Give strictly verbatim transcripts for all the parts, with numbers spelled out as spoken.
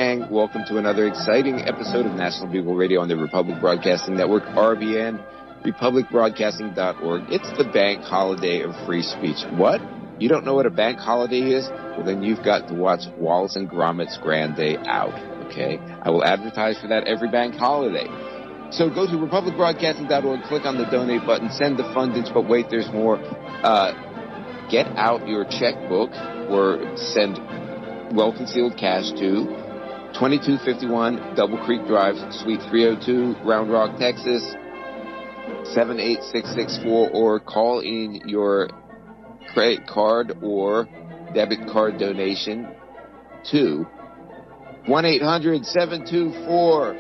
gang. Welcome to another exciting episode of National Bugle Radio on the Republic Broadcasting Network, R B N, republic broadcasting dot org. It's the bank holiday of free speech. What? You don't know what a bank holiday is? Well, then you've got to watch Wallace and Gromit's Grand Day Out, okay? I will advertise for that every bank holiday. So go to republic broadcasting dot org, click on the donate button, send the fundage, but wait, there's more. Uh, get out your checkbook or send well-concealed cash to twenty-two fifty-one Double Creek Drive, Suite three oh two, Round Rock, Texas, seven eight six six four, or call in your credit card or debit card donation to one eight hundred seven two four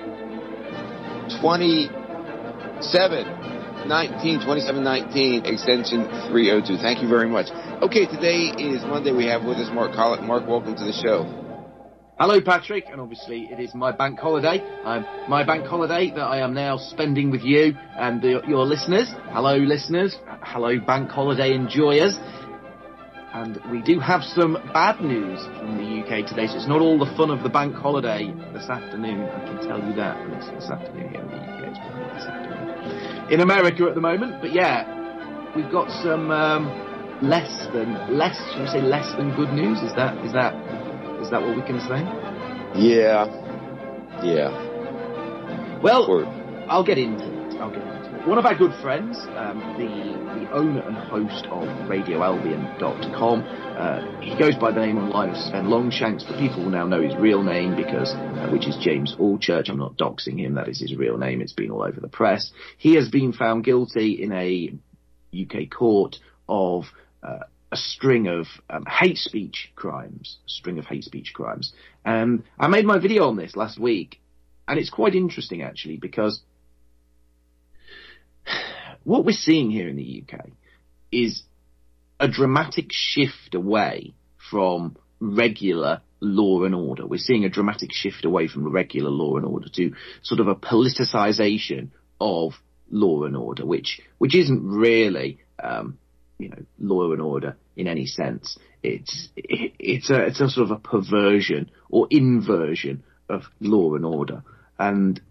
twenty-seven nineteen, twenty-seven nineteen, extension three oh two. Thank you very much. Okay, today is Monday. We have with us Mark Collett. Mark, welcome to the show. Hello, Patrick, and obviously it is my bank holiday. Um, my bank holiday that I am now spending with you and the, your listeners. Hello, listeners. Hello, bank holiday enjoyers. And we do have some bad news from the U K today, so it's not all the fun of the bank holiday this afternoon. I can tell you that. It's this afternoon here in the U K. It's probably this afternoon in America at the moment. But yeah, we've got some um, less than less. Should we say less than good news? Is that is that is that what we can say? Yeah, yeah. Well, or- I'll get into it. I'll get into it. One of our good friends, um, the the owner and host of radio albion dot com, uh, he goes by the name online of Sven Longshanks, but people will now know his real name because, uh, which is James Allchurch. I'm not doxing him. That is his real name. It's been all over the press. He has been found guilty in a U K court of uh, a string of um, hate speech crimes, a string of hate speech crimes. And I made my video on this last week, and it's quite interesting actually because what we're seeing here in the U K is a dramatic shift away from regular law and order. We're seeing a dramatic shift away from regular law and order to sort of a politicization of law and order, which which isn't really, um, you know, law and order in any sense. It's it, it's a it's a sort of a perversion or inversion of law and order, and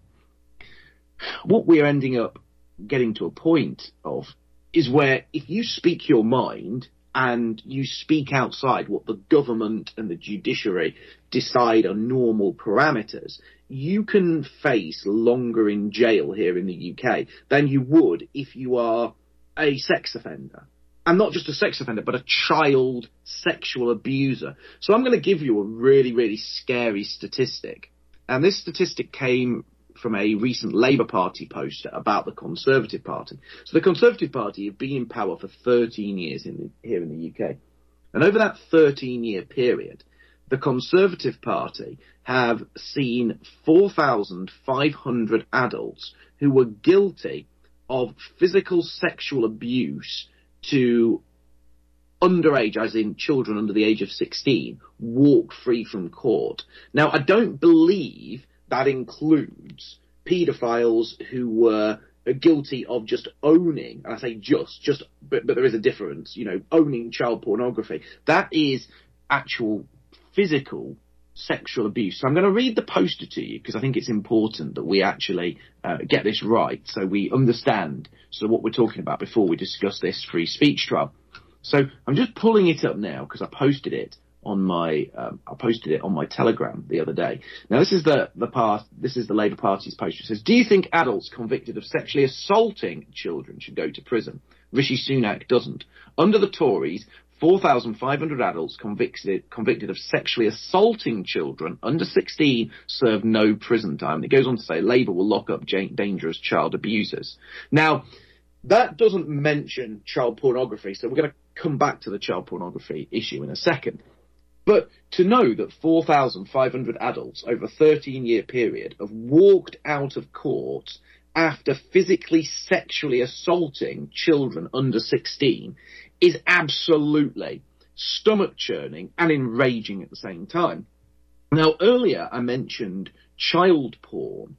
what we're ending up getting to a point of is where if you speak your mind and you speak outside what the government and the judiciary decide are normal parameters, you can face longer in jail here in the U K than you would if you are a sex offender. And not just a sex offender, but a child sexual abuser. So I'm going to give you a really, really scary statistic. And this statistic came from a recent Labour Party poster about the Conservative Party. So the Conservative Party have been in power for thirteen years in the, here in the U K. And over that thirteen-year period, the Conservative Party have seen four thousand five hundred adults who were guilty of physical sexual abuse to underage, as in children under the age of sixteen, walk free from court. Now, I don't believe that includes paedophiles who were guilty of just owning, and I say just, just, but, but there is a difference, you know, owning child pornography. That is actual physical sexual abuse. So I'm going to read the poster to you because I think it's important that we actually uh, get this right so we understand sort of what we're talking about before we discuss this free speech trial. So I'm just pulling it up now because I posted it on my um, I posted it on my Telegram the other day. Now this is the the part this is the Labour Party's poster. It says, "Do you think adults convicted of sexually assaulting children should go to prison? Rishi Sunak doesn't. Under the Tories, four thousand five hundred adults convicted convicted of sexually assaulting children under sixteen serve no prison time." And it goes on to say Labour will lock up dangerous child abusers. Now, that doesn't mention child pornography, so we're going to come back to the child pornography issue in a second. But to know that four thousand five hundred adults over a thirteen-year period have walked out of court after physically sexually assaulting children under sixteen is absolutely stomach-churning and enraging at the same time. Now, earlier I mentioned child porn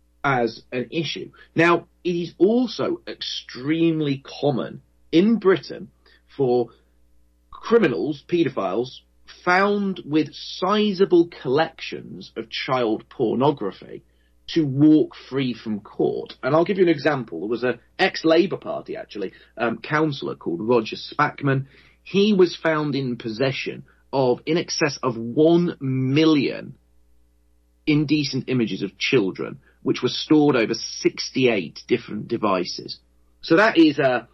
as an issue. Now, it is also extremely common in Britain for criminals, paedophiles, found with sizable collections of child pornography to walk free from court. And I'll give you an example. There was an ex-Labour Party, actually, um, councillor called Roger Spackman. He was found in possession of in excess of one million indecent images of children, which were stored over sixty-eight different devices. So that is a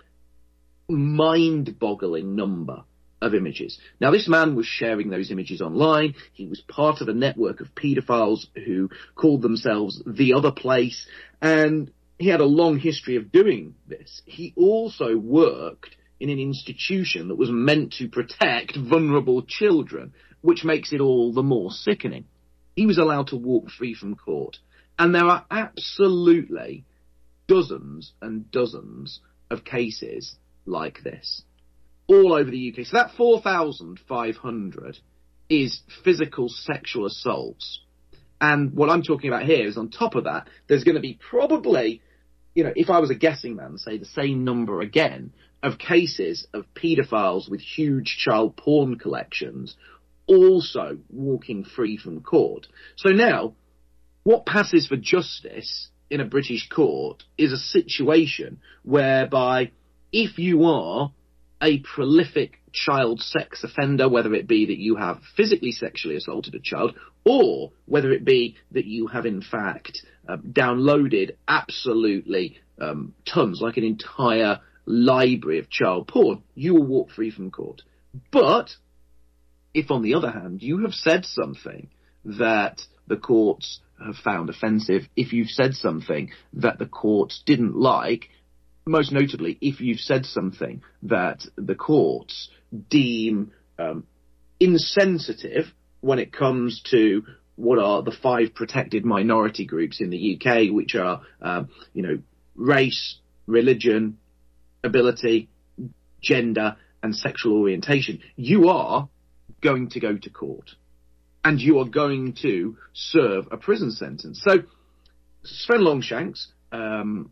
mind-boggling number of images. Now, this man was sharing those images online. He was part of a network of paedophiles who called themselves The Other Place, and he had a long history of doing this. He also worked in an institution that was meant to protect vulnerable children, which makes it all the more sickening. He was allowed to walk free from court. And there are absolutely dozens and dozens of cases like this all over the U K. So that four thousand five hundred is physical sexual assaults. And what I'm talking about here is on top of that, there's going to be probably, you know, if I was a guessing man, say the same number again of cases of paedophiles with huge child porn collections also walking free from court. So now, what passes for justice in a British court is a situation whereby if you are a prolific child sex offender, whether it be that you have physically sexually assaulted a child, or whether it be that you have in fact uh, downloaded absolutely um, tons, like an entire library of child porn, you will walk free from court. But if, on the other hand, you have said something that the courts have found offensive, if you've said something that the courts didn't like, most notably, if you've said something that the courts deem um, insensitive when it comes to what are the five protected minority groups in the U K, which are, um, you know, race, religion, ability, gender, and sexual orientation, you are going to go to court. And you are going to serve a prison sentence. So Sven Longshanks, um,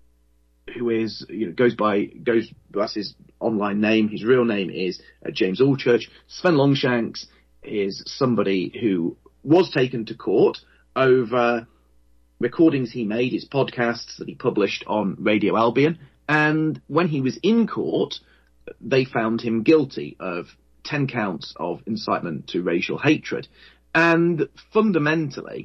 who is, you know, goes by, goes, that's his online name. His real name is uh, James Allchurch. Sven Longshanks is somebody who was taken to court over recordings he made, his podcasts that he published on Radio Albion. And when he was in court, they found him guilty of ten counts of incitement to racial hatred. And fundamentally,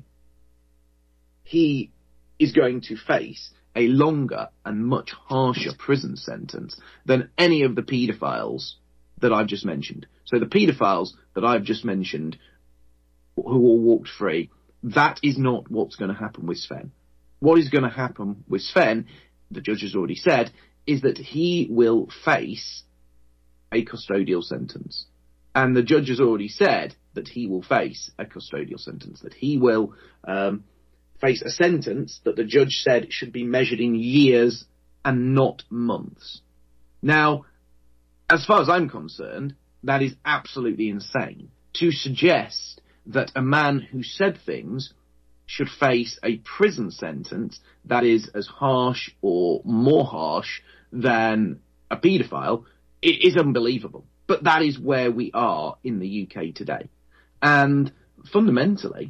he is going to face a longer and much harsher prison sentence than any of the paedophiles that I've just mentioned. So the paedophiles that I've just mentioned, who all walked free, that is not what's going to happen with Sven. What is going to happen with Sven, the judge has already said, is that he will face a custodial sentence. And the judge has already said that he will face a custodial sentence, that he will um, face a sentence that the judge said should be measured in years and not months. Now, as far as I'm concerned, that is absolutely insane. To suggest that a man who said things should face a prison sentence that is as harsh or more harsh than a paedophile, it is unbelievable. But that is where we are in the U K today. And fundamentally,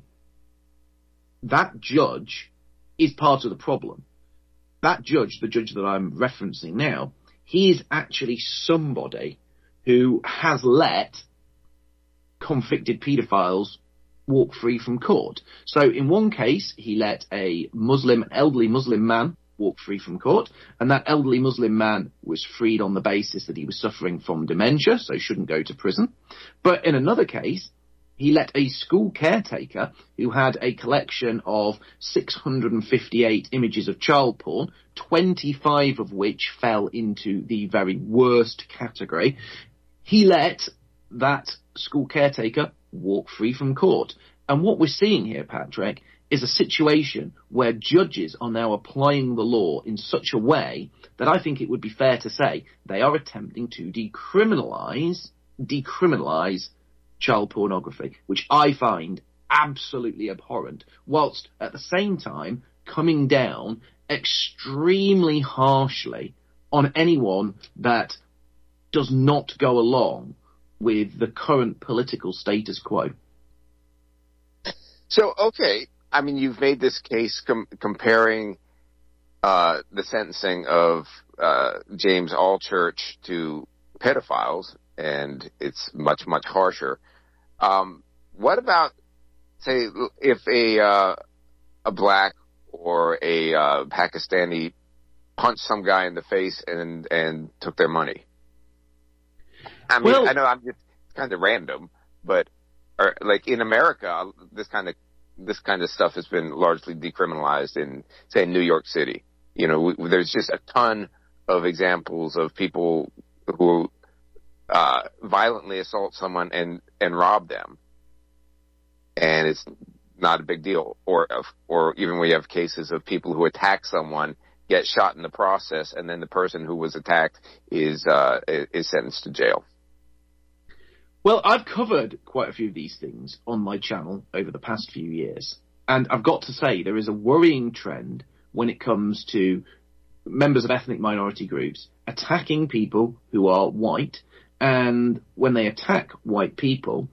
that judge is part of the problem. That judge, the judge that I'm referencing now, he is actually somebody who has let convicted paedophiles walk free from court. So in one case, he let a Muslim, elderly Muslim man walk free from court, and that elderly Muslim man was freed on the basis that he was suffering from dementia, so shouldn't go to prison. But in another case, he let a school caretaker who had a collection of six hundred fifty-eight images of child porn, twenty-five of which fell into the very worst category, he let that school caretaker walk free from court. And what we're seeing here, Patrick, is a situation where judges are now applying the law in such a way that I think it would be fair to say they are attempting to decriminalise, decriminalise child pornography, which I find absolutely abhorrent, whilst at the same time coming down extremely harshly on anyone that does not go along with the current political status quo. So, okay, I mean, you've made this case com- comparing uh, the sentencing of uh, James Allchurch to pedophiles, and it's much, much harsher. Um, what about, say, if a uh, a black or a uh, Pakistani punched some guy in the face and and took their money? I mean, well, I know I'm just kind of random, but or, like in America, this kind of this kind of stuff has been largely decriminalized in, say, New York City. You know, we, there's just a ton of examples of people who uh, violently assault someone and, and rob them, and it's not a big deal. Or or even we have cases of people who attack someone, get shot in the process, and then the person who was attacked is uh, is sentenced to jail. Well, I've covered quite a few of these things on my channel over the past few years, and I've got to say there is a worrying trend when it comes to members of ethnic minority groups attacking people who are white, and when they attack white people,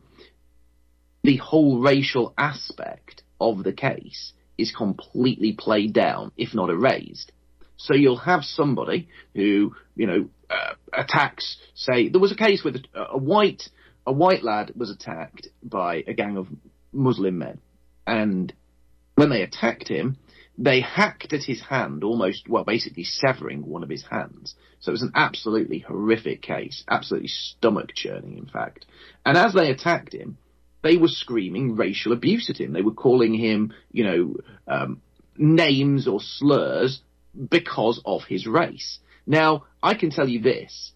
the whole racial aspect of the case is completely played down, if not erased. So you'll have somebody who, you know, uh, attacks, say, there was a case with a, a white... A white lad was attacked by a gang of Muslim men, and when they attacked him, they hacked at his hand, almost, well, basically severing one of his hands. So it was an absolutely horrific case, absolutely stomach-churning, in fact. And as they attacked him, they were screaming racial abuse at him. They were calling him, you know, um, names or slurs because of his race. Now, I can tell you this.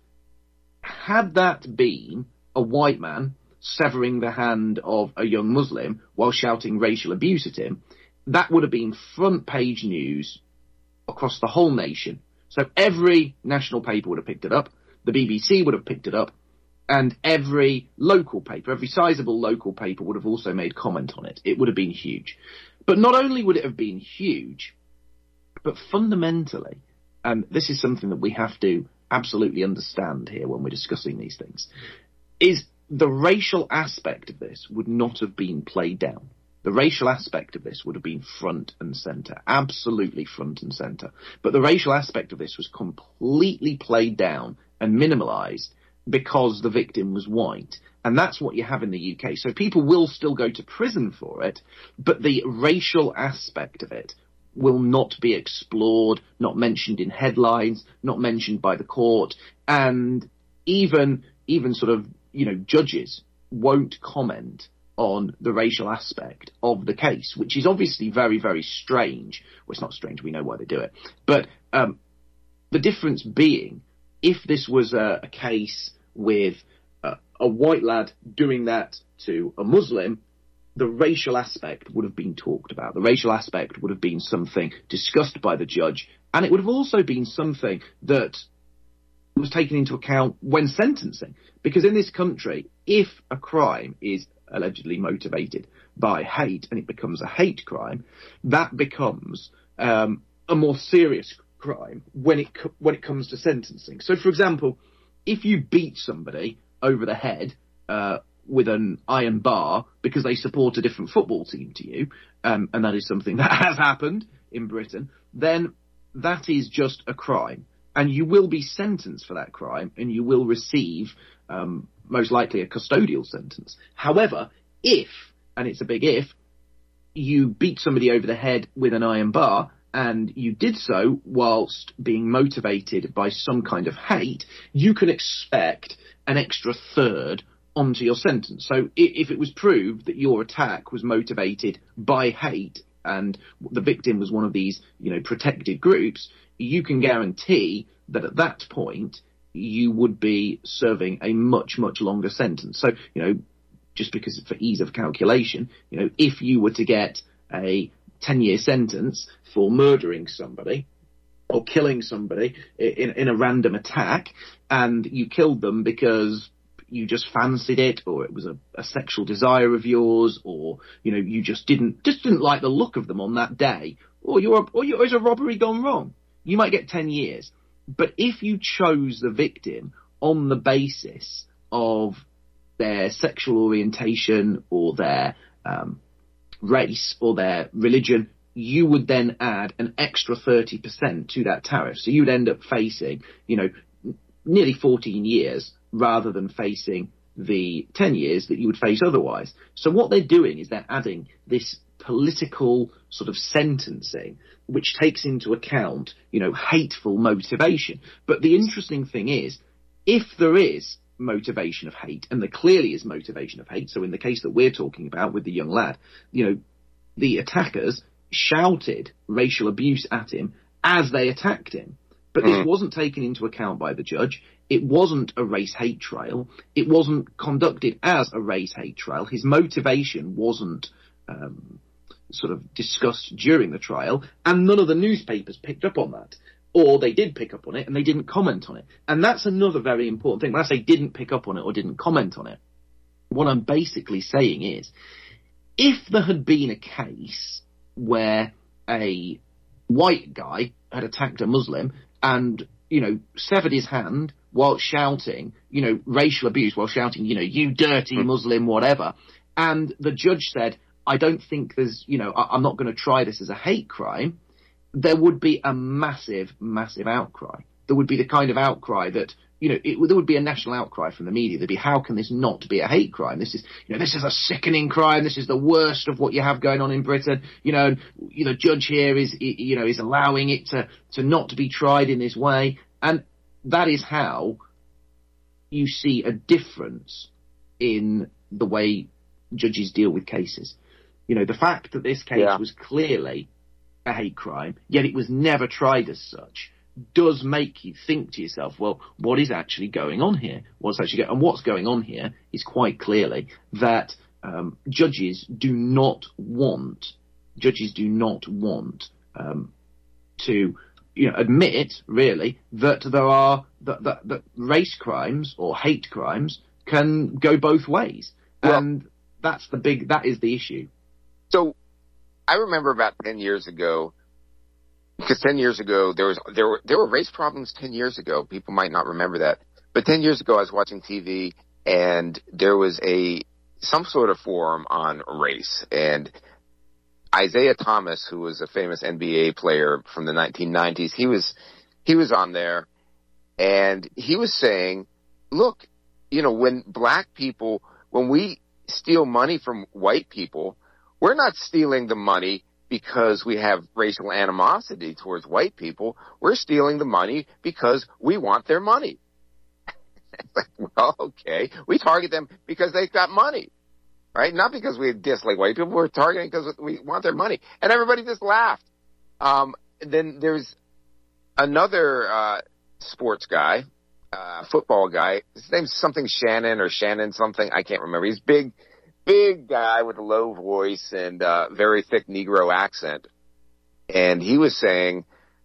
Had that been a white man severing the hand of a young Muslim while shouting racial abuse at him, that would have been front page news across the whole nation. So every national paper would have picked it up, the B B C would have picked it up, and every local paper, every sizable local paper would have also made comment on it. It would have been huge. But not only would it have been huge, but fundamentally, and this is something that we have to absolutely understand here when we're discussing these things, is the racial aspect of this would not have been played down. The racial aspect of this would have been front and centre, absolutely front and centre. But the racial aspect of this was completely played down and minimalised because the victim was white. And that's what you have in the U K. So people will still go to prison for it, but the racial aspect of it will not be explored, not mentioned in headlines, not mentioned by the court, and even even sort of, you know, judges won't comment on the racial aspect of the case, which is obviously very, very strange. Well, it's not strange, we know why they do it. But um, the difference being, if this was a, a case with uh, a white lad doing that to a Muslim, the racial aspect would have been talked about. The racial aspect would have been something discussed by the judge, and it would have also been something that was taken into account when sentencing. Because in this country, if a crime is allegedly motivated by hate and it becomes a hate crime, that becomes um, a more serious crime when it co- when it comes to sentencing. So, for example, if you beat somebody over the head uh, with an iron bar because they support a different football team to you, um, and that is something that has happened in Britain, then that is just a crime. And you will be sentenced for that crime, and you will receive, um, most likely, a custodial sentence. However, if, and it's a big if, you beat somebody over the head with an iron bar, and you did so whilst being motivated by some kind of hate, you can expect an extra third onto your sentence. So if it was proved that your attack was motivated by hate, and the victim was one of these, you know, protected groups, you can guarantee that at that point you would be serving a much, much longer sentence. So, you know, just because for ease of calculation, you know, if you were to get a ten-year sentence for murdering somebody or killing somebody in, in a random attack, and you killed them because you just fancied it, or it was a, a sexual desire of yours, or, you know, you just didn't just didn't like the look of them on that day, or you're or you're, is a robbery gone wrong, you might get ten years. But if you chose the victim on the basis of their sexual orientation or their um, race or their religion, you would then add an extra thirty percent to that tariff. So you would end up facing, you know, nearly fourteen years rather than facing the ten years that you would face otherwise. So what they're doing is they're adding this political sort of sentencing, which takes into account, you know, hateful motivation. But the interesting thing is, if there is motivation of hate, and there clearly is motivation of hate, so in the case that we're talking about with the young lad, you know, the attackers shouted racial abuse at him as they attacked him. But this wasn't taken into account by the judge. It wasn't a race hate trial. It wasn't conducted as a race hate trial. His motivation wasn't um, sort of discussed during the trial, and none of the newspapers picked up on that. Or they did pick up on it and they didn't comment on it. And that's another very important thing. When I say didn't pick up on it or didn't comment on it, what I'm basically saying is, if there had been a case where a white guy had attacked a Muslim and, you know, severed his hand while shouting, you know, racial abuse, while shouting, you know, you dirty Muslim, whatever, and the judge said, I don't think there's, you know, I- I'm not going to try this as a hate crime, there would be a massive, massive outcry. There would be the kind of outcry that, you know, it, there would be a national outcry from the media. There'd be, how can this not be a hate crime? This is, you know, this is a sickening crime. This is the worst of what you have going on in Britain. You know, you know, judge here is, you know, is allowing it to, to not to be tried in this way. And that is how you see a difference in the way judges deal with cases. You know, the fact that this case yeah. was clearly a hate crime, yet it was never tried as such, does make you think to yourself, well, what is actually going on here? What's actually go- and what's going on here is quite clearly that um, judges do not want judges do not want um, to, you know, admit really that there are that, that, that race crimes or hate crimes can go both ways, well, and that's the big that is the issue. So, I remember about ten years ago. Because ten years ago, there was there were there were race problems ten years ago. People might not remember that. But ten years ago, I was watching T V, and there was a some sort of forum on race. And Isaiah Thomas, who was a famous N B A player from the nineteen nineties, he was he was on there, and he was saying, look, you know, when black people, when we steal money from white people, we're not stealing the money because we have racial animosity towards white people. We're stealing the money because we want their money. Well, okay. We target them because they've got money, right? Not because we dislike white people. We're targeting because we want their money. And everybody just laughed. Um, then there's another uh, sports guy, uh, football guy. His name's something Shannon or Shannon something. I can't remember. He's big. Big guy with a low voice and uh, very thick Negro accent, and he was saying,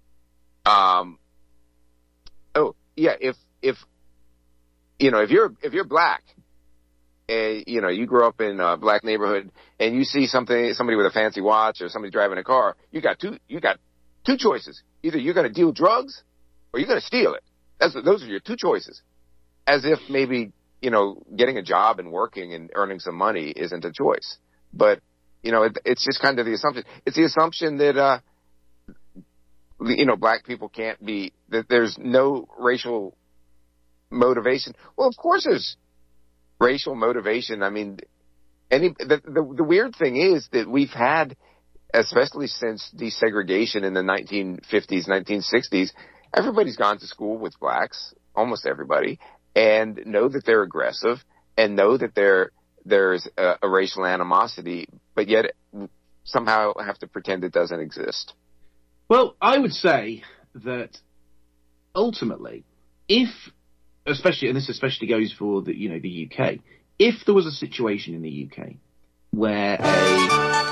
um, "Oh yeah, if if you know if you're if you're black, and you know you grew up in a black neighborhood, and you see something somebody with a fancy watch or somebody driving a car, you got two you got two choices. Either you're going to deal drugs or you're going to steal it. That's those are your two choices. As if maybe." You know, getting a job and working and earning some money isn't a choice. But, you know, it, it's just kind of the assumption. It's the assumption that, uh, you know, black people can't be, that there's no racial motivation. Well, of course there's racial motivation. I mean, any, the, the, the weird thing is that we've had, especially since desegregation in the nineteen fifties, nineteen sixties, everybody's gone to school with blacks, almost everybody, and know that they're aggressive and know that there there's a, a racial animosity, but yet somehow have to pretend it doesn't exist. Well, I would say that ultimately, if, especially, and this especially goes for the, you know, the U K, if there was a situation in the U K where a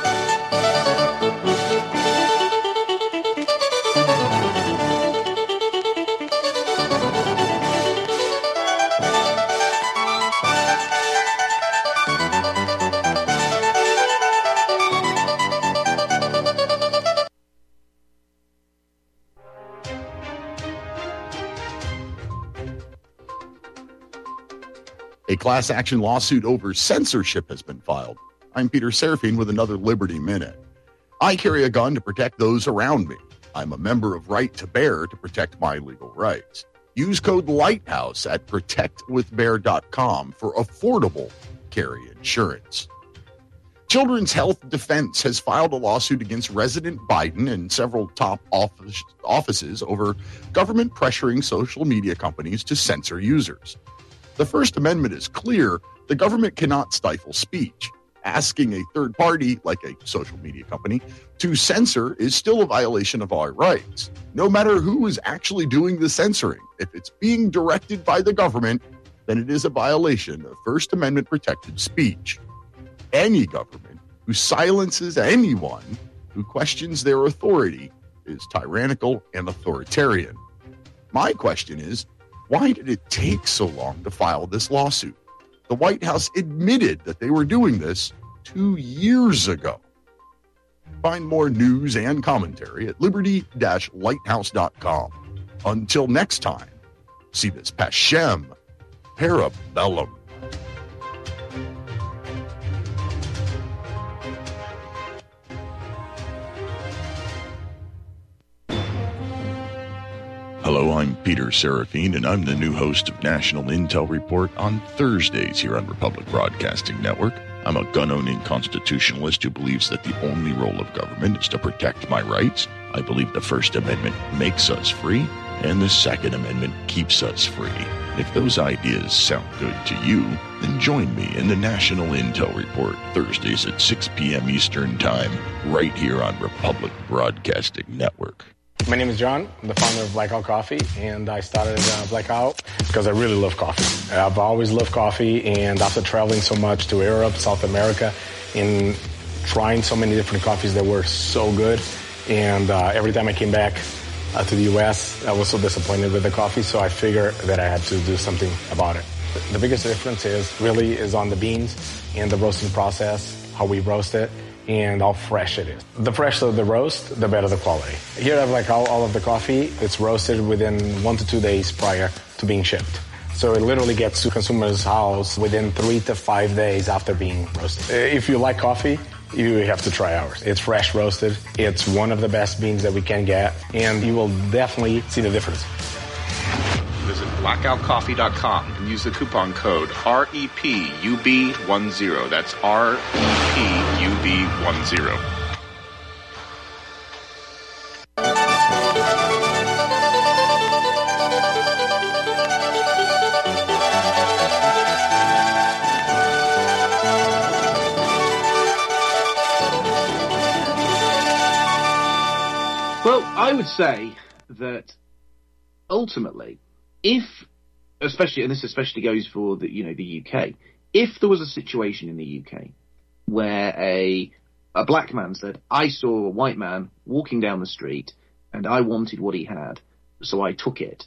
A class action lawsuit over censorship has been filed. I'm Peter Serafine with another Liberty Minute. I carry a gun to protect those around me. I'm a member of Right to Bear to protect my legal rights. Use code LIGHTHOUSE at protect with bear dot com for affordable carry insurance. Children's Health Defense has filed a lawsuit against President Biden and several top office, offices over government pressuring social media companies to censor users. The First Amendment is clear. The government cannot stifle speech. Asking a third party, like a social media company, to censor is still a violation of our rights, no matter who is actually doing the censoring. If it's being directed by the government, then it is a violation of First Amendment protected speech. Any government who silences anyone who questions their authority is tyrannical and authoritarian. My question is, why did it take so long to file this lawsuit? The White House admitted that they were doing this two years ago. Find more news and commentary at liberty dash lighthouse dot com. Until next time, see this Pashem Parabellum. Hello, I'm Peter Serafine, and I'm the new host of National Intel Report on Thursdays here on Republic Broadcasting Network. I'm a gun-owning constitutionalist who believes that the only role of government is to protect my rights. I believe the First Amendment makes us free, and the Second Amendment keeps us free. If those ideas sound good to you, then join me in the National Intel Report Thursdays at six p.m. Eastern Time, right here on Republic Broadcasting Network. My name is John. I'm the founder of Blackout Coffee, and I started uh, Blackout because I really love coffee. I've always loved coffee, and after traveling so much to Europe, South America, and trying so many different coffees that were so good, and uh, every time I came back uh, to the U S, I was so disappointed with the coffee, so I figured that I had to do something about it. The biggest difference is really is on the beans and the roasting process, how we roast it, and how fresh it is. The fresher the roast, the better the quality. Here I have like all, all of the coffee. It's roasted within one to two days prior to being shipped. So it literally gets to consumer's house within three to five days after being roasted. If you like coffee, you have to try ours. It's fresh roasted. It's one of the best beans that we can get, and you will definitely see the difference. Visit blackout coffee dot com and use the coupon code R E P U B ten. That's R E P U B ten. Well, I would say that ultimately, if, especially, and this especially goes for the, you know, the U K, if there was a situation in the U K where a a black man said, I saw a white man walking down the street and I wanted what he had, so I took it.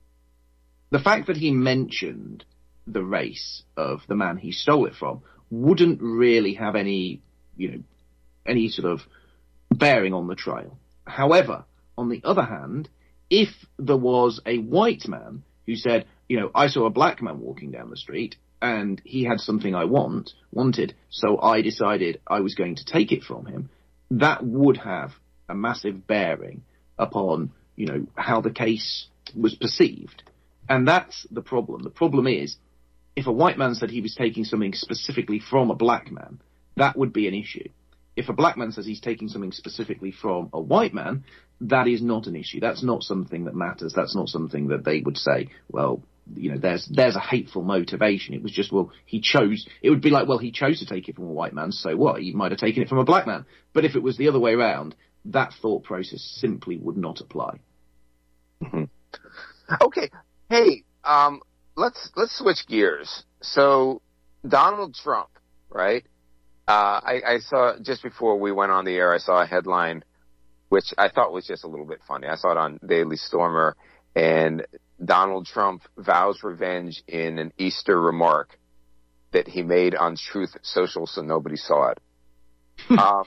The fact that he mentioned the race of the man he stole it from wouldn't really have any, you know, any sort of bearing on the trial. However, on the other hand, if there was a white man who said, you know, I saw a black man walking down the street and he had something I want, wanted, so I decided I was going to take it from him, that would have a massive bearing upon, you know, how the case was perceived. And that's the problem. The problem is, if a white man said he was taking something specifically from a black man, that would be an issue. If a black man says he's taking something specifically from a white man, that is not an issue. That's not something that matters. That's not something that they would say, well, you know, there's there's a hateful motivation. It was just, well, he chose. It would be like, well, he chose to take it from a white man, so what? He might have taken it from a black man. But if it was the other way around, that thought process simply would not apply. Mm-hmm. Okay. Hey, um, let's let's switch gears. So Donald Trump, right? Uh, I, I saw, just before we went on the air, I saw a headline which I thought was just a little bit funny. I saw it on Daily Stormer, and Donald Trump vows revenge in an Easter remark that he made on Truth Social so nobody saw it. um,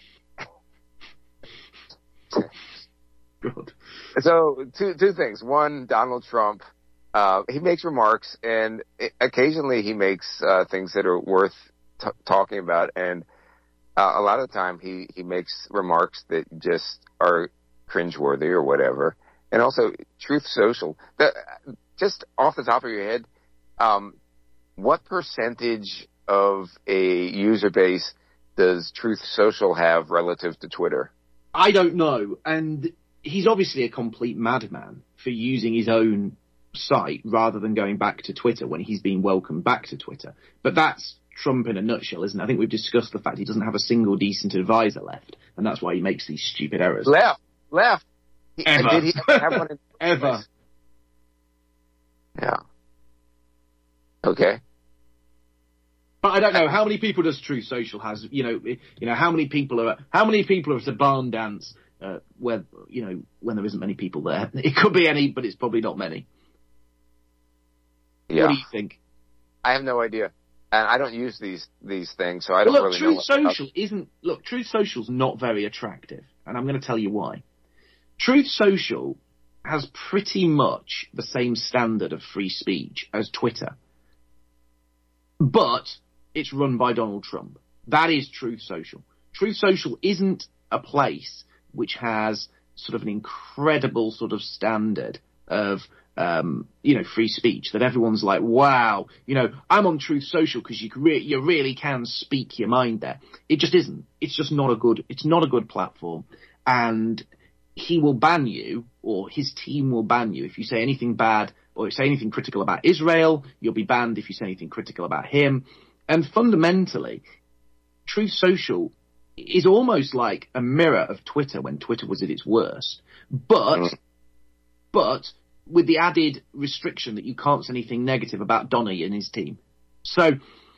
God. So two two things. One, Donald Trump uh, he makes remarks, and occasionally he makes uh, things that are worth t- talking about. And uh, a lot of the time, he he makes remarks that just are cringeworthy or whatever. And also, Truth Social. The, just off the top of your head, um, what percentage of a user base does Truth Social have relative to Twitter? I don't know. And he's obviously a complete madman for using his own site rather than going back to Twitter when he's been welcomed back to Twitter. But that's Trump in a nutshell, isn't it? I think we've discussed the fact he doesn't have a single decent advisor left, and that's why he makes these stupid errors. Left. Left. He, Ever. Did he ever have one in Ever. Yeah. Okay. But I don't know how many people does Truth Social has. You know, you know how many people are how many people are at a barn dance uh, where you know when there isn't many people there. It could be any, but it's probably not many. Yeah. What do you think? I have no idea, and I don't use these these things, so I don't well, look, really Truth know. Social isn't. Look, Truth Social's not very attractive, and I'm going to tell you why. Truth Social has pretty much the same standard of free speech as Twitter, but it's run by Donald Trump. That is Truth Social. Truth Social isn't a place which has sort of an incredible sort of standard of, um, you know, free speech that everyone's like, wow, you know, I'm on Truth Social because you, re- you really can speak your mind there. It just isn't. It's just not a good, it's not a good platform. And he will ban you, or his team will ban you if you say anything bad or say anything critical about Israel. You'll be banned if you say anything critical about him. And fundamentally, Truth Social is almost like a mirror of Twitter when Twitter was at its worst, but mm. but with the added restriction that you can't say anything negative about Donny and his team. So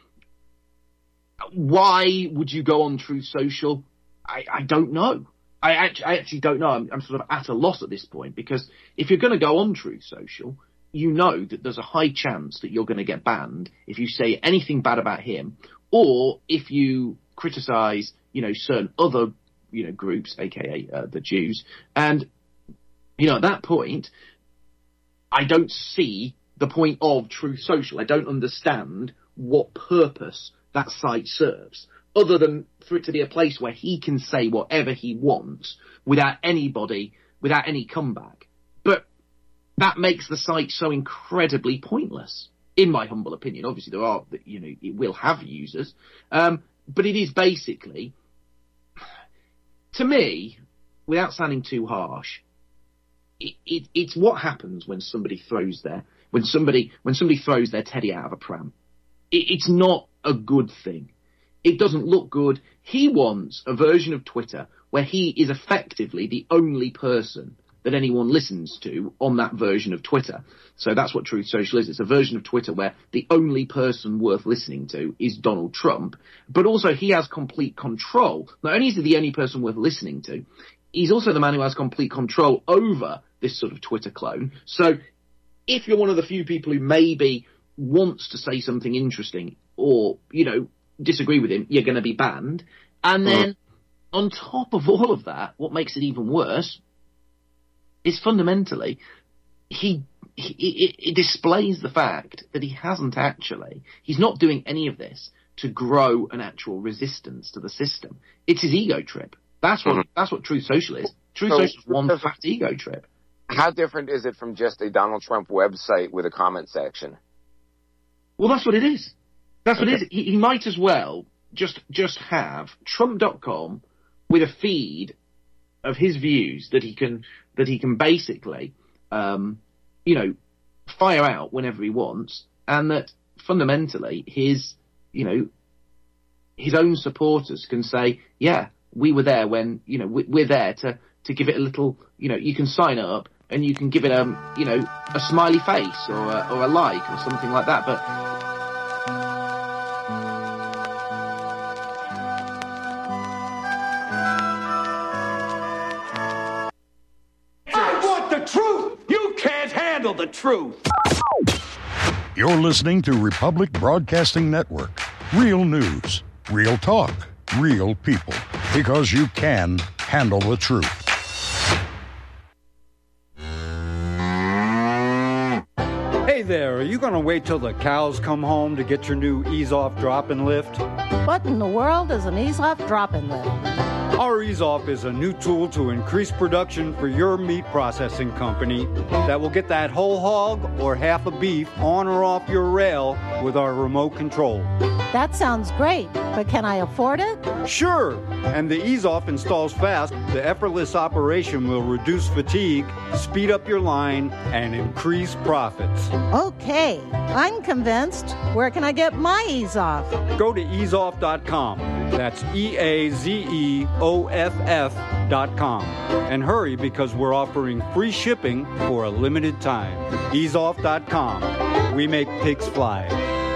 why would you go on Truth Social? I, I don't know. I actually, I actually don't know. I'm, I'm sort of at a loss at this point, because if you're going to go on Truth Social, you know that there's a high chance that you're going to get banned if you say anything bad about him, or if you criticize, you know, certain other, you know, groups, aka uh, the Jews. And, you know, at that point, I don't see the point of Truth Social. I don't understand what purpose that site serves, other than for it to be a place where he can say whatever he wants without anybody, without any comeback. But that makes the site so incredibly pointless, in my humble opinion. Obviously, there are, you know, it will have users, um, but it is basically, to me, without sounding too harsh, it, it, it's what happens when somebody throws their when somebody when somebody throws their teddy out of a pram. It, it's not a good thing. It doesn't look good. He wants a version of Twitter where he is effectively the only person that anyone listens to on that version of Twitter. So that's what Truth Social is. It's a version of Twitter where the only person worth listening to is Donald Trump, but also he has complete control. Not only is he the only person worth listening to, he's also the man who has complete control over this sort of Twitter clone. So if you're one of the few people who maybe wants to say something interesting or, you know, disagree with him, you're going to be banned. And then mm. on top of all of that, what makes it even worse is fundamentally he, he it, it displays the fact that he hasn't actually, he's not doing any of this to grow an actual resistance to the system. It's his ego trip. That's what mm-hmm. that's what Truth Social is. Truth so, Social is one fat ego trip. How different is it from just a Donald Trump website with a comment section? Well, that's what it is. That's what it is. He, he might as well just just have Trump dot com with a feed of his views that he can that he can basically, um, you know, fire out whenever he wants, and that fundamentally his, you know, his own supporters can say, yeah, we were there when, you know, we, we're there to to give it a little, you know, you can sign up and you can give it a, you know, a smiley face or a, or a like or something like that, but. The truth. You're listening to Republic Broadcasting Network. Real news, real talk, real people. Because you can handle the truth. Hey, there, are you going to wait till the cows come home to get your new ease-off drop-and lift? What in the world is an ease-off drop-and lift? Our ease-off is a new tool to increase production for your meat processing company that will get that whole hog or half a beef on or off your rail with our remote control. That sounds great, but can I afford it? Sure, and the ease-off installs fast. The effortless operation will reduce fatigue, speed up your line, and increase profits. Okay, I'm convinced. Where can I get my ease-off? Go to ease off dot com. That's E A Z E O F F dot com. And hurry, because we're offering free shipping for a limited time. ease off dot com. We make pigs fly.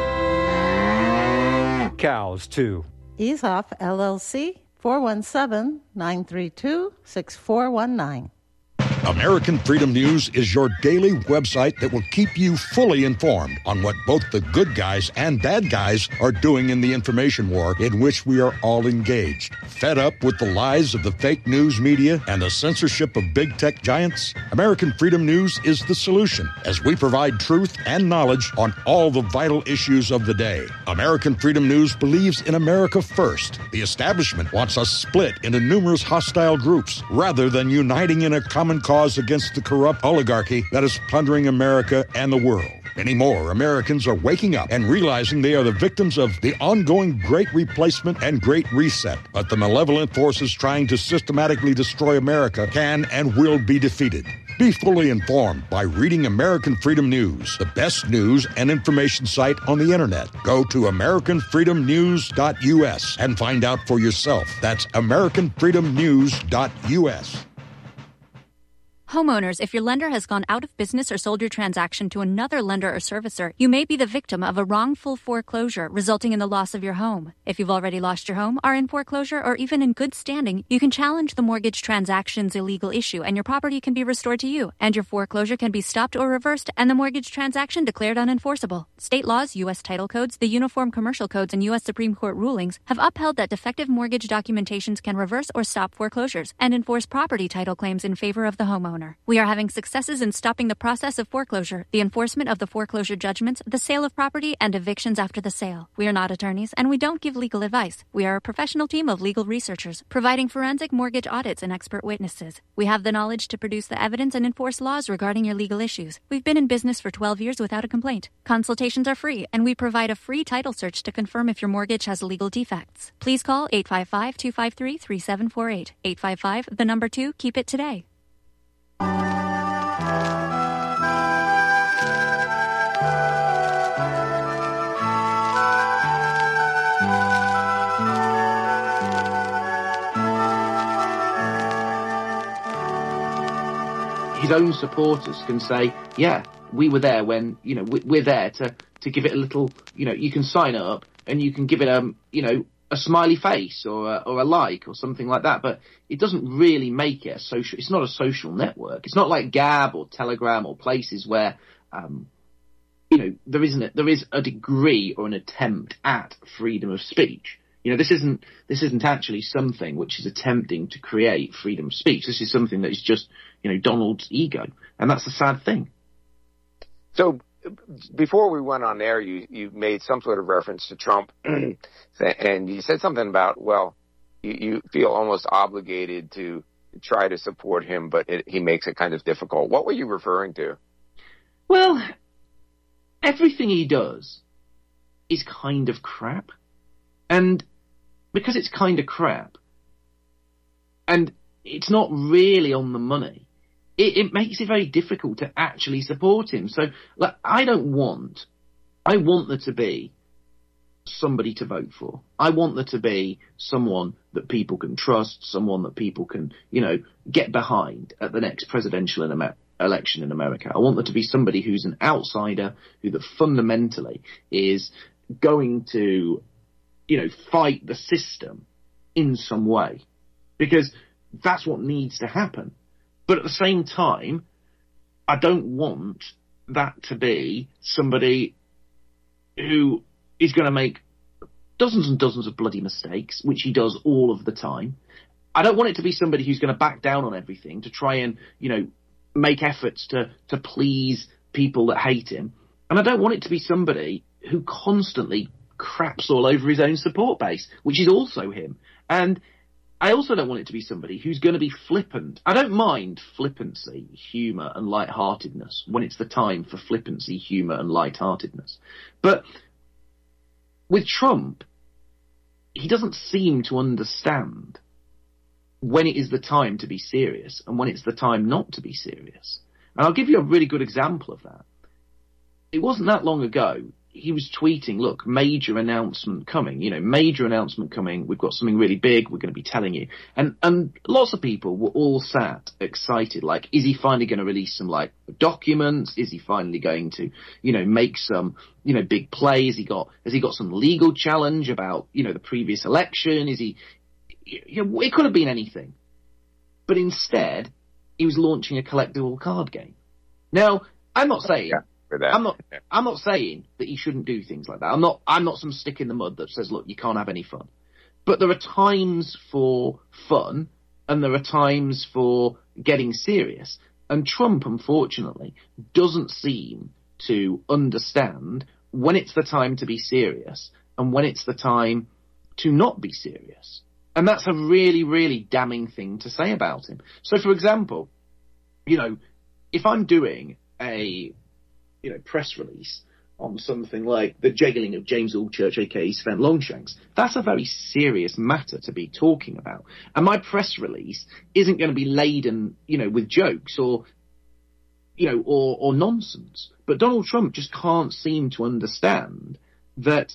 Cows, too. EaseOff, L L C, four one seven, nine three two, six four one nine. American Freedom News is your daily website that will keep you fully informed on what both the good guys and bad guys are doing in the information war in which we are all engaged. Fed up with the lies of the fake news media and the censorship of big tech giants? American Freedom News is the solution, as we provide truth and knowledge on all the vital issues of the day. American Freedom News believes in America first. The establishment wants us split into numerous hostile groups rather than uniting in a common cause against the corrupt oligarchy that is plundering America and the world. Many more Americans are waking up and realizing they are the victims of the ongoing Great Replacement and Great Reset. But the malevolent forces trying to systematically destroy America can and will be defeated. Be fully informed by reading American Freedom News, the best news and information site on the internet. Go to American Freedom News dot U S and find out for yourself. That's American Freedom News dot U S. Homeowners, if your lender has gone out of business or sold your transaction to another lender or servicer, you may be the victim of a wrongful foreclosure, resulting in the loss of your home. If you've already lost your home, are in foreclosure, or even in good standing, you can challenge the mortgage transaction's illegal issue, and your property can be restored to you, and your foreclosure can be stopped or reversed, and the mortgage transaction declared unenforceable. State laws, U S title codes, the Uniform Commercial Codes, and U S Supreme Court rulings have upheld that defective mortgage documentations can reverse or stop foreclosures and enforce property title claims in favor of the homeowner. We are having successes in stopping the process of foreclosure, the enforcement of the foreclosure judgments, the sale of property, and evictions after the sale. We are not attorneys, and we don't give legal advice. We are a professional team of legal researchers, providing forensic mortgage audits and expert witnesses. We have the knowledge to produce the evidence and enforce laws regarding your legal issues. We've been in business for twelve years without a complaint. Consultations are free, and we provide a free title search to confirm if your mortgage has legal defects. Please call eight five five, two five three, three seven four eight. eight five five, the number two, keep it today. His own supporters can say, yeah, we were there when, you know, we're there to, to give it a little, you know, you can sign up and you can give it a, you know, a smiley face or a, or a like or something like that. But it doesn't really make it a social, it's not a social network. It's not like Gab or Telegram or places where, um, you know, there isn't a, there is a degree or an attempt at freedom of speech. You know, this isn't this isn't actually something which is attempting to create freedom of speech. This is something that is just, you know, Donald's ego, and that's a sad thing. So, before we went on air, you you made some sort of reference to Trump, and you said something about, well, you, you feel almost obligated to try to support him, but it, he makes it kind of difficult. What were you referring to? Well, everything he does is kind of crap. And because it's kind of crap, and it's not really on the money, it, it makes it very difficult to actually support him. So, like, I don't want, I want there to be somebody to vote for. I want there to be someone that people can trust, someone that people can, you know, get behind at the next presidential in Amer- election in America. I want there to be somebody who's an outsider, who that fundamentally is going to, you know, fight the system in some way, because that's what needs to happen. But at the same time, I don't want that to be somebody who is going to make dozens and dozens of bloody mistakes, which he does all of the time. I don't want it to be somebody who's going to back down on everything to try and, you know, make efforts to, to please people that hate him. And I don't want it to be somebody who constantly craps all over his own support base, which is also him. And I also don't want it to be somebody who's going to be flippant. I don't mind flippancy, humour and lightheartedness when it's the time for flippancy, humour and lightheartedness. But with Trump, he doesn't seem to understand when it is the time to be serious and when it's the time not to be serious. And I'll give you a really good example of that. It wasn't that long ago he was tweeting, look, major announcement coming, you know, major announcement coming. We've got something really big. We're going to be telling you. And, and lots of people were all sat excited. Like, is he finally going to release some like documents? Is he finally going to, you know, make some, you know, big plays? He got, has he got some legal challenge about, you know, the previous election? Is he, you know, it could have been anything. But instead, he was launching a collectible card game. Now, I'm not saying, yeah. That. I'm not. I'm not saying that he shouldn't do things like that. I'm not. I'm not some stick in the mud that says, "Look, you can't have any fun." But there are times for fun, and there are times for getting serious. And Trump, unfortunately, doesn't seem to understand when it's the time to be serious and when it's the time to not be serious. And that's a really, really damning thing to say about him. So, for example, you know, if I'm doing a you know, press release on something like the jailing of James Allchurch, aka Sven Longshanks, that's a very serious matter to be talking about. And my press release isn't going to be laden, you know, with jokes or, you know, or, or nonsense. But Donald Trump just can't seem to understand that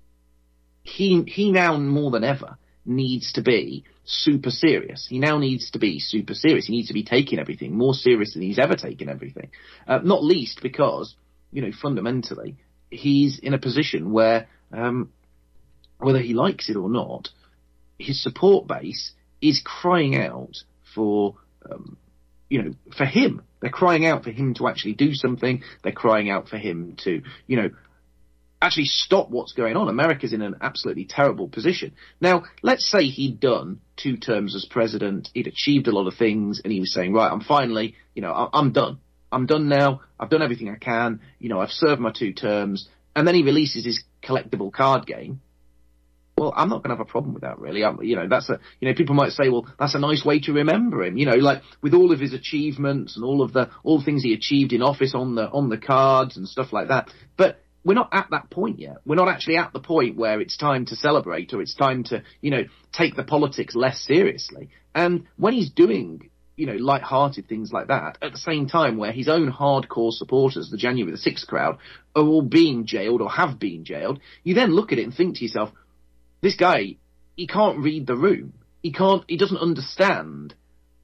he, he now more than ever needs to be super serious. He now needs to be super serious. He needs to be taking everything more serious than he's ever taken everything. Uh, not least because, you know, fundamentally, he's in a position where, um, whether he likes it or not, his support base is crying out for, um, you know, for him. They're crying out for him to actually do something. They're crying out for him to, you know, actually stop what's going on. America's in an absolutely terrible position. Now, let's say he'd done two terms as president, he'd achieved a lot of things, and he was saying, right, I'm finally, you know, I'm done. I'm done now. I've done everything I can. You know, I've served my two terms. And then he releases his collectible card game. Well, I'm not going to have a problem with that, really. I'm, you know, that's a, you know, people might say, well, that's a nice way to remember him. You know, like with all of his achievements and all of the, all the things he achieved in office on the, on the cards and stuff like that. But we're not at that point yet. We're not actually at the point where it's time to celebrate or it's time to, you know, take the politics less seriously. And when he's doing, you know, light-hearted things like that, at the same time where his own hardcore supporters, the January the sixth crowd, are all being jailed or have been jailed, you then look at it and think to yourself, this guy, he can't read the room. He can't, he doesn't understand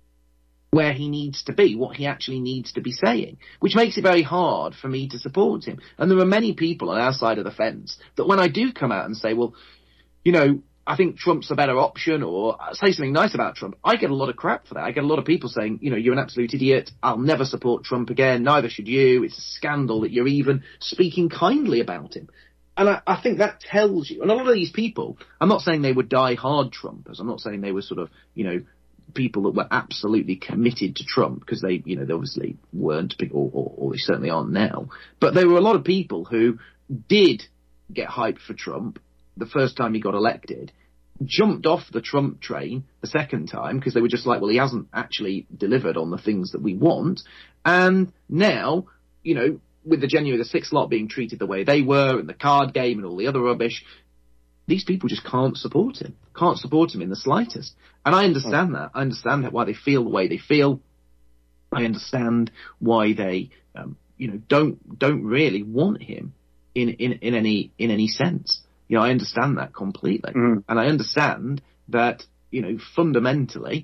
where he needs to be, what he actually needs to be saying, which makes it very hard for me to support him. And there are many people on our side of the fence that when I do come out and say, well, you know, I think Trump's a better option, or say something nice about Trump, I get a lot of crap for that. I get a lot of people saying, you know, you're an absolute idiot. I'll never support Trump again. Neither should you. It's a scandal that you're even speaking kindly about him. And I, I think that tells you, and a lot of these people, I'm not saying they were die-hard Trumpers. I'm not saying they were sort of, you know, people that were absolutely committed to Trump, because they, you know, they obviously weren't, or, or, or they certainly aren't now. But there were a lot of people who did get hyped for Trump the first time he got elected, jumped off the Trump train the second time because they were just like, well, he hasn't actually delivered on the things that we want. And now, you know, with the January the sixth lot being treated the way they were and the card game and all the other rubbish, these people just can't support him, can't support him in the slightest. And I understand that. I understand why they feel the way they feel. I understand why they, um, you know, don't don't really want him in, in, in any in any sense. You know, I understand that completely. Mm. And I understand that, you know, fundamentally,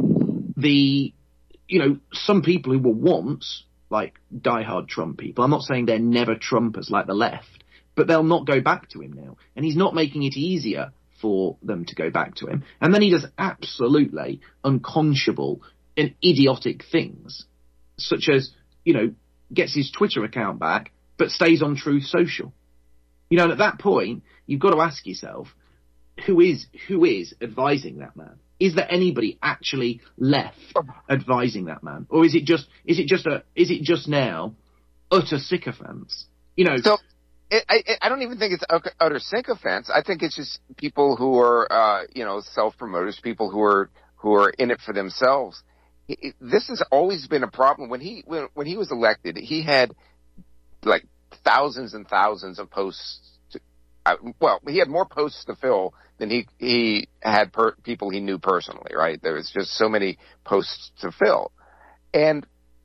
the, you know, some people who were once, like, diehard Trump people, I'm not saying they're never Trumpers like the left, but they'll not go back to him now. And he's not making it easier for them to go back to him. And then he does absolutely unconscionable and idiotic things, such as, you know, gets his Twitter account back, but stays on Truth Social. You know, and at that point, you've got to ask yourself, who is who is advising that man? Is there anybody actually left advising that man, or is it just is it just a is it just now utter sycophants? You know, so it, I, I don't even think it's utter sycophants. I think it's just people who are, uh, you know, self-promoters, people who are who are in it for themselves. It, this has always been a problem. When he when, when he was elected, he had like thousands and thousands of posts. To, uh, well, he had more posts to fill than he he had per, people he knew personally. Right? There was just so many posts to fill, and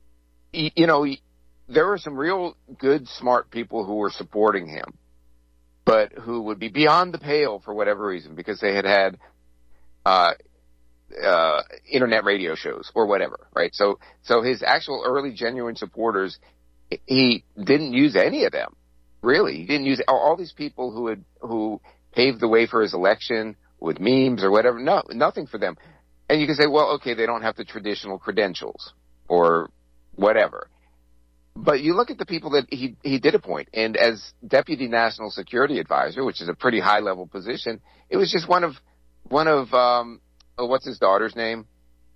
you know. There were some real good, smart people who were supporting him, but who would be beyond the pale for whatever reason, because they had had uh, uh, internet radio shows or whatever, right? So, so his actual early, genuine supporters, he didn't use any of them, really. He didn't use all, all these people who had who paved the way for his election with memes or whatever. No, nothing for them. And you can say, well, okay, they don't have the traditional credentials or whatever. But you look at the people that he, he did appoint, and as Deputy National Security Advisor, which is a pretty high-level position, it was just one of, one of, um, oh, what's his daughter's name?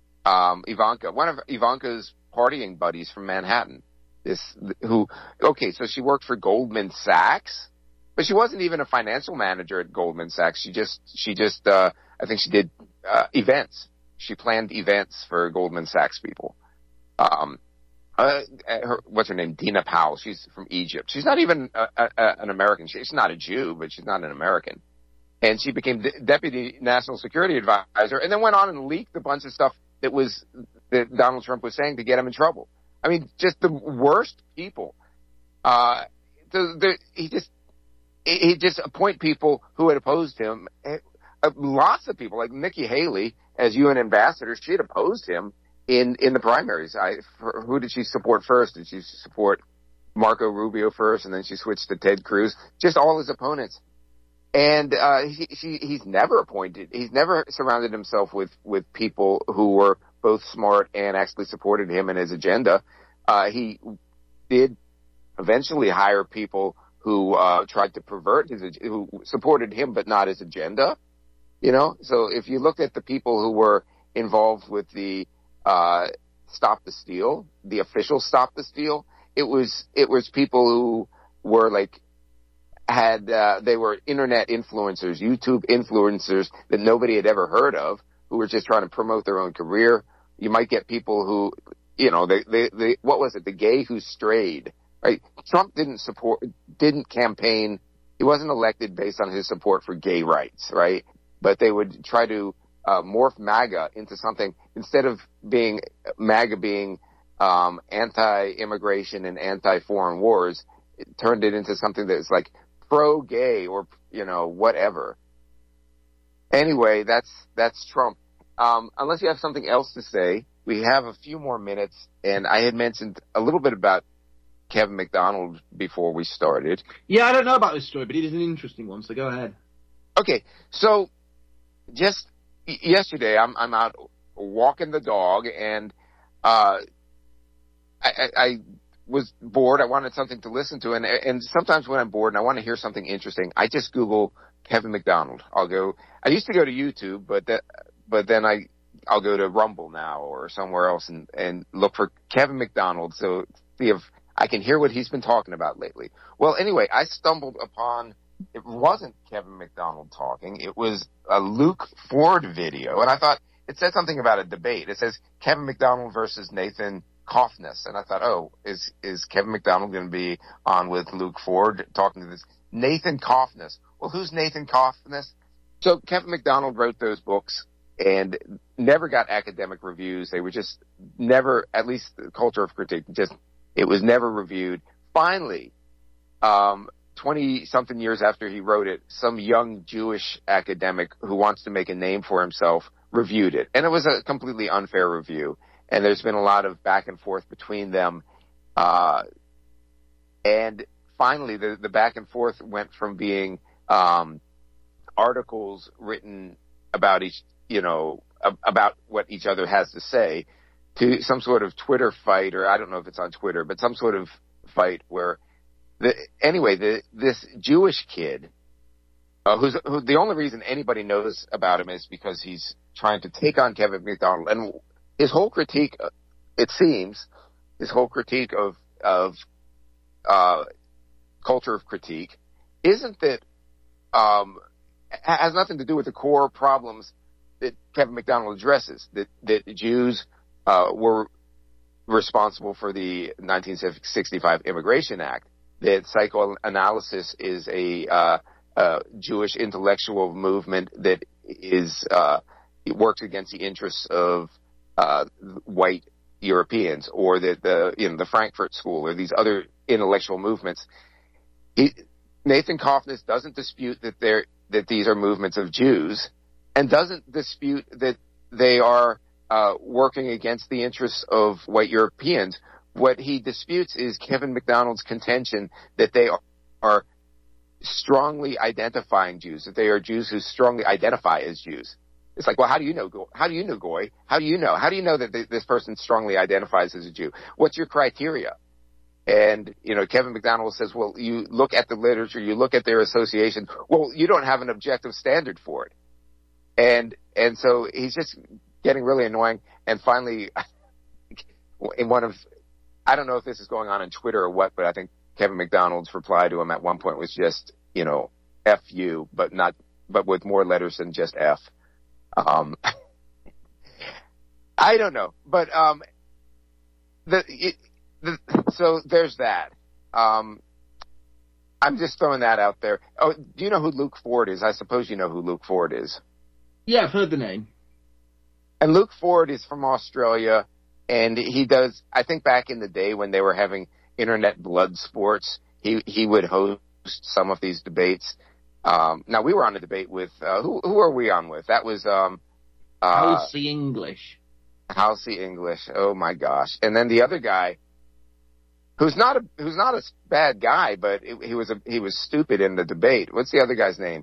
Um, Ivanka. One of Ivanka's partying buddies from Manhattan. This, who, okay, so she worked for Goldman Sachs, but she wasn't even a financial manager at Goldman Sachs. She just, she just, uh, I think she did, uh, events. She planned events for Goldman Sachs people. Um, Uh, her, what's her name? Dina Powell. She's from Egypt. She's not even a, a, an American. She's not a Jew, but she's not an American. And she became de- Deputy National Security Advisor, and then went on and leaked a bunch of stuff that was that Donald Trump was saying to get him in trouble. I mean, just the worst people. Uh, the, the, he just he just appoint people who had opposed him. Uh, lots of people, like Nikki Haley, as U N ambassador, she had opposed him. In, in the primaries. I, for, who did she support first? Did she support Marco Rubio first, and then she switched to Ted Cruz? Just all his opponents. And, uh, he, he, he's never appointed, he's never surrounded himself with, with people who were both smart and actually supported him and his agenda. Uh, he did eventually hire people who, uh, tried to pervert his, who supported him but not his agenda. You know? So if you look at the people who were involved with the, Uh, Stop the Steal, the official Stop the Steal. It was, it was people who were like, had, uh, they were internet influencers, YouTube influencers that nobody had ever heard of, who were just trying to promote their own career. You might get people who, you know, they, they, they what was it? The gay who strayed, right? Trump didn't support, didn't campaign. He wasn't elected based on his support for gay rights, right? But they would try to, Uh, morph MAGA into something, instead of being MAGA being um, anti-immigration and anti-foreign wars, it turned it into something that's like pro-gay or, you know, whatever. Anyway, that's that's Trump. Um, unless you have something else to say, we have a few more minutes, and I had mentioned a little bit about Kevin McDonald before we started. Yeah, I don't know about this story, but it is an interesting one, so go ahead. Okay, so just yesterday, I'm I'm out walking the dog, and uh, I, I, I was bored. I wanted something to listen to, and and sometimes when I'm bored and I want to hear something interesting, I just Google Kevin McDonald. I'll go. I used to go to YouTube, but that but then I I'll go to Rumble now or somewhere else and and look for Kevin McDonald, so see if I can hear what he's been talking about lately. Well, anyway, I stumbled upon. It wasn't Kevin McDonald talking. It was a Luke Ford video. And I thought it said something about a debate. It says Kevin McDonald versus Nathan Koffness. And I thought, oh, is, is Kevin McDonald going to be on with Luke Ford talking to this Nathan Koffness? Well, who's Nathan Koffness? So Kevin McDonald wrote those books and never got academic reviews. They were just never, at least the Culture of Critique, just, it was never reviewed. Finally, um, twenty-something years after he wrote it, some young Jewish academic who wants to make a name for himself reviewed it. And it was a completely unfair review. And there's been a lot of back and forth between them. Uh, and finally, the, the back and forth went from being um, articles written about each, you know, about what each other has to say to some sort of Twitter fight, or I don't know if it's on Twitter, but some sort of fight where The, anyway, the, this Jewish kid, uh, who's who, the only reason anybody knows about him is because he's trying to take on Kevin McDonald, and his whole critique, it seems, his whole critique of of uh, culture of critique isn't that um, has nothing to do with the core problems that Kevin McDonald addresses, that, that Jews uh, were responsible for the nineteen sixty-five Immigration Act, that psychoanalysis is a uh, uh, Jewish intellectual movement that is uh, it works against the interests of uh, white Europeans, or that the you know the Frankfurt School or these other intellectual movements. He, Nathan Kaufness doesn't dispute that they're that these are movements of Jews, and doesn't dispute that they are uh, working against the interests of white Europeans. What he disputes is Kevin McDonald's contention that they are, are strongly identifying Jews, that they are Jews who strongly identify as Jews. It's like, well, how do you know? How do you know, Goy? How do you know? How do you know that th- this person strongly identifies as a Jew? What's your criteria? And, you know, Kevin McDonald says, well, you look at the literature, you look at their association. Well, you don't have an objective standard for it. And, and so he's just getting really annoying. And finally, in one of, I don't know if this is going on on Twitter or what, but I think Kevin McDonald's reply to him at one point was just, you know, F you, but not, but with more letters than just F. Um, I don't know, but, um, the, it, the, so there's that. Um, I'm just throwing that out there. Oh, do you know who Luke Ford is? I suppose you know who Luke Ford is. Yeah, I've heard the name. And Luke Ford is from Australia, and he does, I think back in the day when they were having internet blood sports, he, he would host some of these debates. Um, now we were on a debate with, uh, who, who are we on with? That was, um, uh, Halsey English. Halsey English. Oh my gosh. And then the other guy, who's not a, who's not a bad guy, but it, he was a, he was stupid in the debate. What's the other guy's name?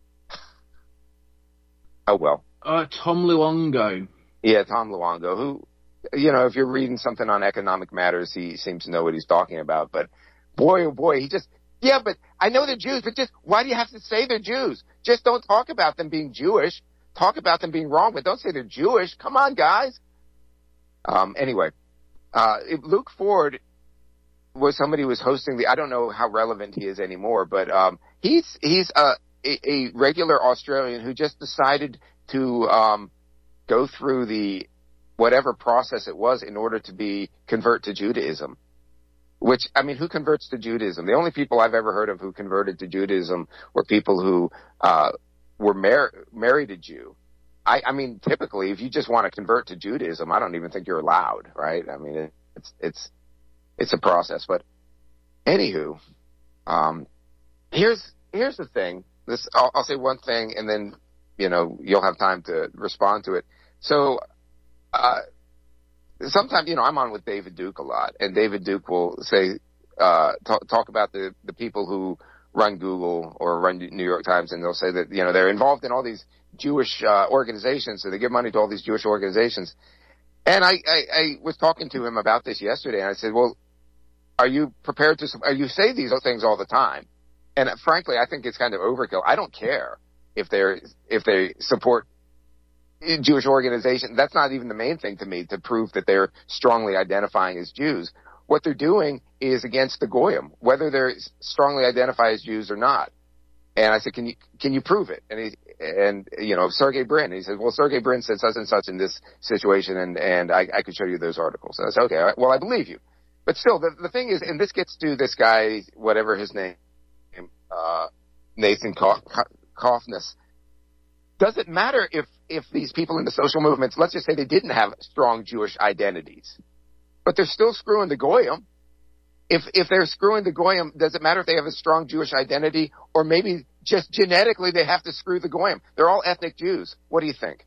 Oh well. Uh, Tom Luongo. Yeah, Tom Luongo, who, you know, if you're reading something on economic matters, he seems to know what he's talking about. But boy, oh boy, he just, yeah, but I know they're Jews, but just, why do you have to say they're Jews? Just don't talk about them being Jewish. Talk about them being wrong, but don't say they're Jewish. Come on, guys. Um, anyway, uh, Luke Ford was somebody who was hosting the, I don't know how relevant he is anymore, but, um, he's, he's a, a, a regular Australian who just decided to, um, go through the, whatever process it was in order to be, convert to Judaism. Which, I mean, who converts to Judaism? The only people I've ever heard of who converted to Judaism were people who, uh, were mar- married a Jew. I, I mean, typically, if you just want to convert to Judaism, I don't even think you're allowed, right? I mean, it, it's, it's, it's a process. But anywho, um, here's, here's the thing. This, I'll, I'll say one thing and then, you know, you'll have time to respond to it. So, uh, sometimes, you know, I'm on with David Duke a lot, and David Duke will say, uh, talk, talk about the, the people who run Google or run New York Times, and they'll say that, you know, they're involved in all these Jewish, uh, organizations, so they give money to all these Jewish organizations. And I, I, I was talking to him about this yesterday, and I said, well, are you prepared to, are you say these things all the time? And frankly, I think it's kind of overkill. I don't care if they're, if they support Jewish organization. That's not even the main thing to me to prove that they're strongly identifying as Jews. What they're doing is against the Goyim, whether they strongly identify as Jews or not. And I said, can you, can you prove it? And he, and, you know, Sergey Brin, and he said, well, Sergey Brin said such and such in this situation, and, and I, I could show you those articles. And I said, okay, well, I believe you. But still, the, the thing is, and this gets to this guy, whatever his name, uh, Nathan Kaufness. Does it matter if, if these people in the social movements, let's just say they didn't have strong Jewish identities, but they're still screwing the Goyim? If, if they're screwing the Goyim, does it matter if they have a strong Jewish identity, or maybe just genetically they have to screw the Goyim? They're all ethnic Jews. What do you think?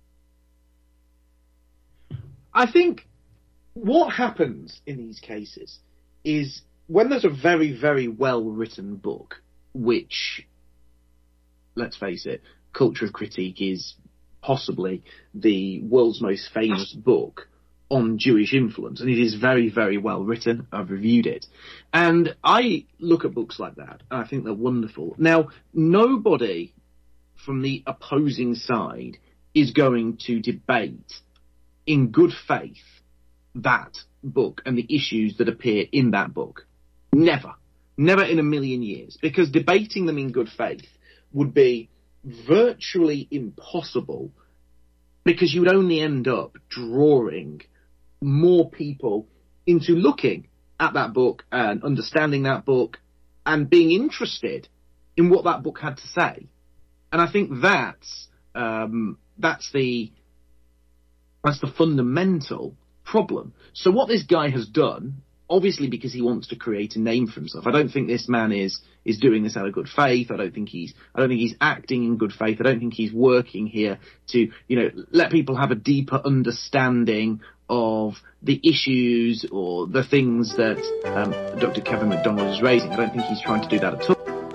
I think what happens in these cases is when there's a very, very well-written book, which, let's face it, Culture of Critique is possibly the world's most famous book on Jewish influence, and it is very, very well written. I've reviewed it. And I look at books like that, and I think they're wonderful. Now, nobody from the opposing side is going to debate in good faith that book and the issues that appear in that book. Never. Never in a million years. Because debating them in good faith would be virtually impossible, because you would only end up drawing more people into looking at that book and understanding that book and being interested in what that book had to say. And I think that's um, that's the that's the fundamental problem. So what this guy has done, obviously because he wants to create a name for himself. I don't think this man is is doing this out of good faith. I don't think he's I don't think he's acting in good faith. I don't think he's working here to, you know, let people have a deeper understanding of the issues or the things that um, Doctor Kevin McDonald is raising. I don't think he's trying to do that at all.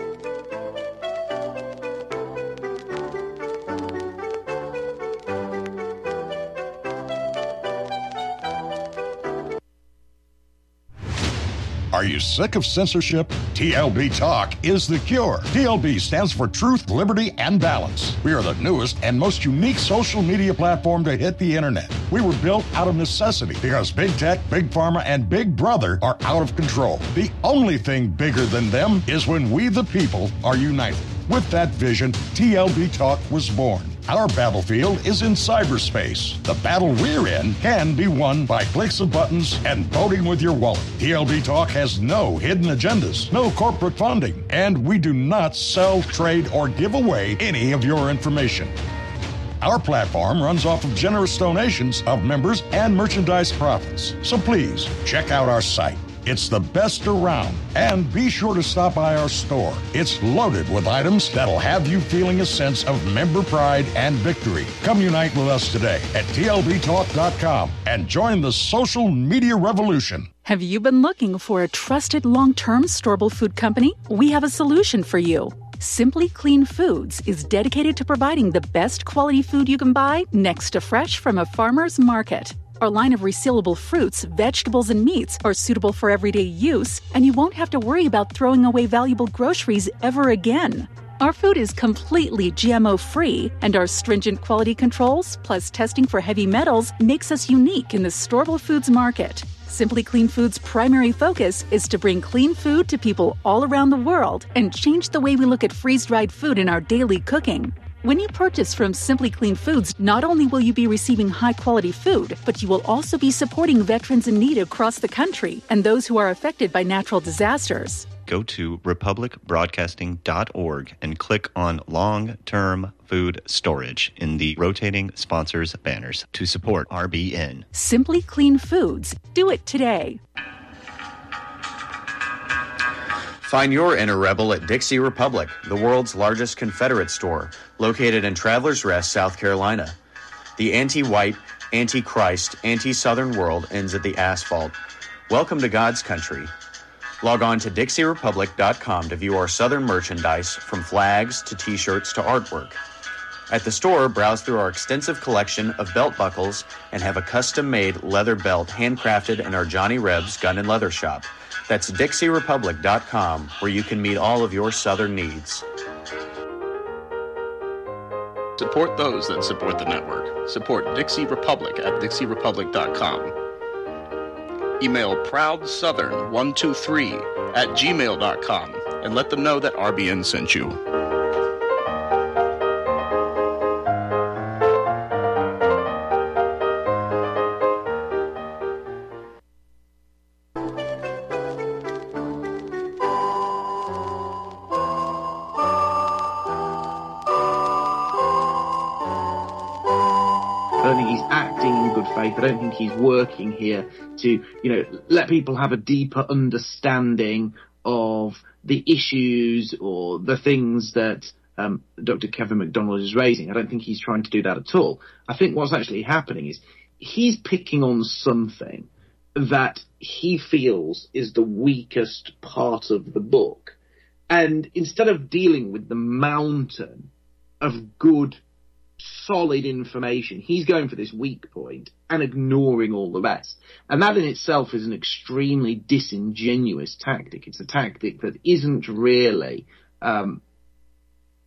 Are you sick of censorship? T L B Talk is the cure. T L B stands for Truth, Liberty, and Balance. We are the newest and most unique social media platform to hit the internet. We were built out of necessity because big tech, big pharma, and big brother are out of control. The only thing bigger than them is when we the people are united. With that vision, T L B Talk was born. Our battlefield is in cyberspace. The battle we're in can be won by clicks of buttons and voting with your wallet. T L B Talk has no hidden agendas, no corporate funding, and we do not sell, trade, or give away any of your information. Our platform runs off of generous donations of members and merchandise profits. So please, check out our site. It's the best around. And be sure to stop by our store. It's loaded with items that'll have you feeling a sense of member pride and victory. Come unite with us today at T L B talk dot com and join the social media revolution. Have you been looking for a trusted long-term storable food company? We have a solution for you. Simply Clean Foods is dedicated to providing the best quality food you can buy next to fresh from a farmer's market. Our line of resealable fruits, vegetables, and meats are suitable for everyday use, and you won't have to worry about throwing away valuable groceries ever again. Our food is completely G M O-free, and our stringent quality controls, plus testing for heavy metals, makes us unique in the storable foods market. Simply Clean Foods' primary focus is to bring clean food to people all around the world and change the way we look at freeze-dried food in our daily cooking. When you purchase from Simply Clean Foods, not only will you be receiving high-quality food, but you will also be supporting veterans in need across the country and those who are affected by natural disasters. Go to republic broadcasting dot org and click on Long-Term Food Storage in the rotating sponsors banners to support R B N. Simply Clean Foods. Do it today. Find your inner rebel at Dixie Republic, the world's largest Confederate store, located in Travelers Rest, South Carolina. The anti-white, anti-Christ, anti-Southern world ends at the asphalt. Welcome to God's country. Log on to Dixie Republic dot com to view our Southern merchandise, from flags to t-shirts to artwork. At the store, browse through our extensive collection of belt buckles and have a custom-made leather belt handcrafted in our Johnny Rebs Gun and Leather Shop. That's Dixie Republic dot com, where you can meet all of your Southern needs. Support those that support the network. Support Dixie Republic at Dixie Republic dot com. Email proud southern one two three at gmail dot com and let them know that R B N sent you. I don't think he's working here to, you know, let people have a deeper understanding of the issues or the things that um, Doctor Kevin McDonald is raising. I don't think he's trying to do that at all. I think what's actually happening is he's picking on something that he feels is the weakest part of the book. And instead of dealing with the mountain of good, solid information, he's going for this weak point and ignoring all the rest. And that in itself is an extremely disingenuous tactic. It's a tactic that isn't really um,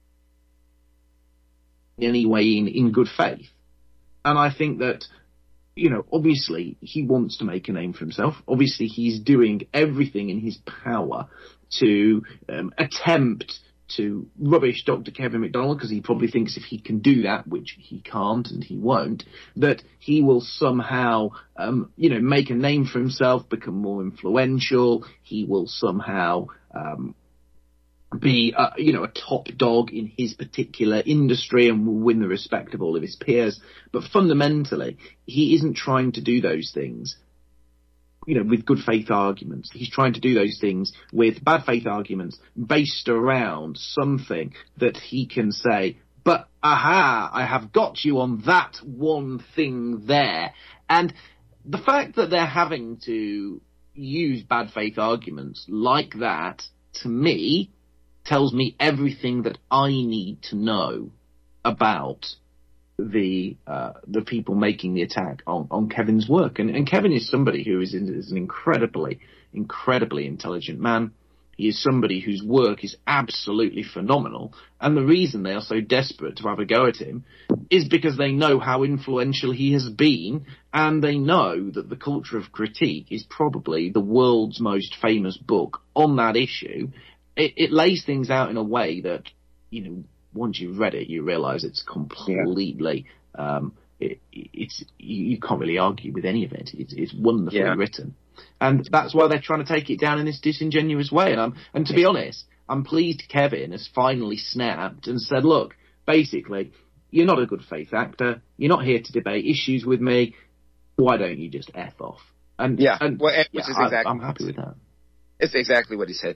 in any way in, in good faith. And I think that, you know, obviously he wants to make a name for himself. Obviously he's doing everything in his power to um, attempt to rubbish Doctor Kevin McDonald, because he probably thinks if he can do that, which he can't and he won't, that he will somehow, um, you know, make a name for himself, become more influential. He will somehow um, be, uh, you know, a top dog in his particular industry and will win the respect of all of his peers. But fundamentally, he isn't trying to do those things, you know, with good faith arguments. He's trying to do those things with bad faith arguments based around something that he can say, but aha, I have got you on that one thing there. And the fact that they're having to use bad faith arguments like that, to me, tells me everything that I need to know about the uh, the people making the attack on, on Kevin's work. And, and Kevin is somebody who is, in, is an incredibly, incredibly intelligent man. He is somebody whose work is absolutely phenomenal. And the reason they are so desperate to have a go at him is because they know how influential he has been, and they know that The Culture of Critique is probably the world's most famous book on that issue. It, it lays things out in a way that, you know, once you've read it, you realise it's completely, yeah. um, it, it's you, you can't really argue with any of it. It's, it's wonderfully yeah. written, and that's why they're trying to take it down in this disingenuous way. And I'm, and to be honest, I'm pleased Kevin has finally snapped and said, "Look, basically, you're not a good faith actor. You're not here to debate issues with me. Why don't you just F off?" And yeah, and, well, which yeah, is exactly I, I'm happy with that. It's exactly what he said.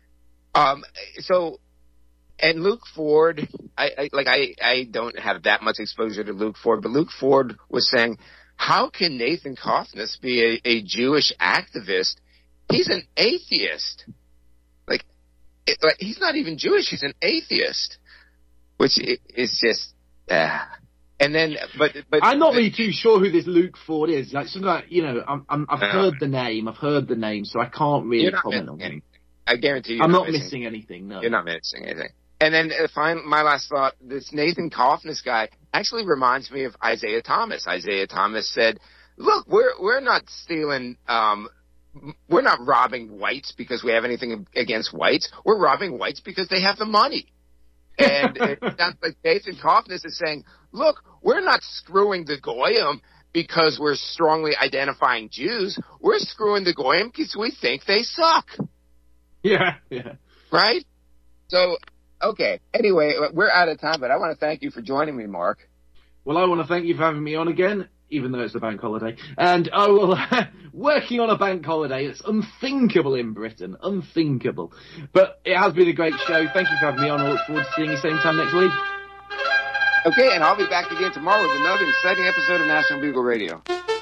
Um, so. And Luke Ford, I, I like I, I don't have that much exposure to Luke Ford, but Luke Ford was saying, how can Nathan Kofnas be a, a Jewish activist? He's an atheist. Like, it, like, he's not even Jewish, he's an atheist. Which is just, uh. And then, but, but I'm not but, really too sure who this Luke Ford is. Like, something like, you know, I'm, I'm, I've uh, heard the name, I've heard the name, so I can't really comment on him. I guarantee you. I'm not not missing, missing anything, no. You're not missing anything. And then uh, finally, my last thought, this Nathan Kofnas guy actually reminds me of Isaiah Thomas. Isaiah Thomas said, look, we're we're not stealing, um, we're not robbing whites because we have anything against whites. We're robbing whites because they have the money. And it sounds like Nathan Kofnas is saying, look, we're not screwing the Goyim because we're strongly identifying Jews. We're screwing the Goyim because we think they suck. Yeah, yeah. Right? So... Okay. Anyway, we're out of time, but I want to thank you for joining me, Mark. Well, I want to thank you for having me on again, even though it's a bank holiday. And I will, working on a bank holiday, it's unthinkable in Britain. Unthinkable. But it has been a great show. Thank you for having me on. I look forward to seeing you same time next week. Okay, and I'll be back again tomorrow with another exciting episode of National Bugle Radio.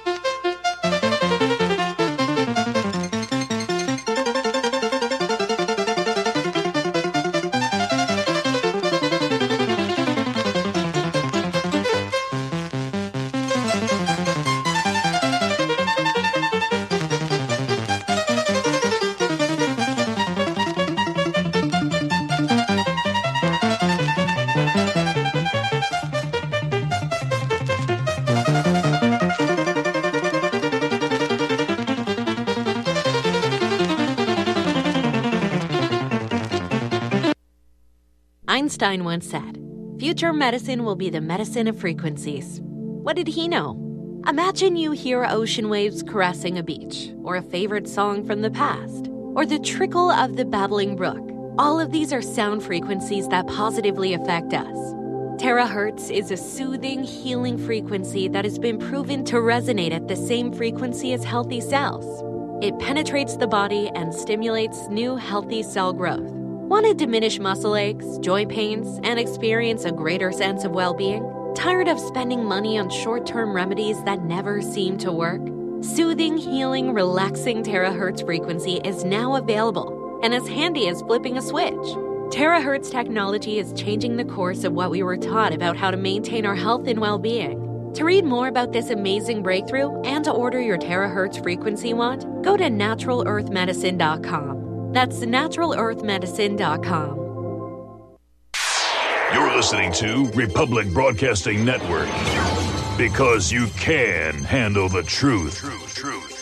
Einstein once said, "Future medicine will be the medicine of frequencies." What did he know? Imagine you hear ocean waves caressing a beach, or a favorite song from the past, or the trickle of the babbling brook. All of these are sound frequencies that positively affect us. Terahertz is a soothing, healing frequency that has been proven to resonate at the same frequency as healthy cells. It penetrates the body and stimulates new healthy cell growth. Want to diminish muscle aches, joint pains, and experience a greater sense of well-being? Tired of spending money on short-term remedies that never seem to work? Soothing, healing, relaxing terahertz frequency is now available and as handy as flipping a switch. Terahertz technology is changing the course of what we were taught about how to maintain our health and well-being. To read more about this amazing breakthrough and to order your terahertz frequency wand, go to natural earth medicine dot com. That's natural earth medicine dot com. You're listening to Republic Broadcasting Network. Because you can handle the truth. Truth, truth.